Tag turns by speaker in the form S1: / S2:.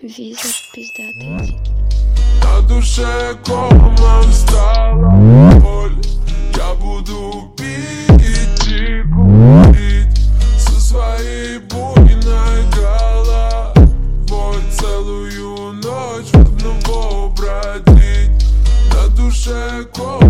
S1: Визор пиздатый.
S2: На душе комом стала боль. Я буду пить и курить со своей буйной головой. Целую ночь в одного бродить. На душе комом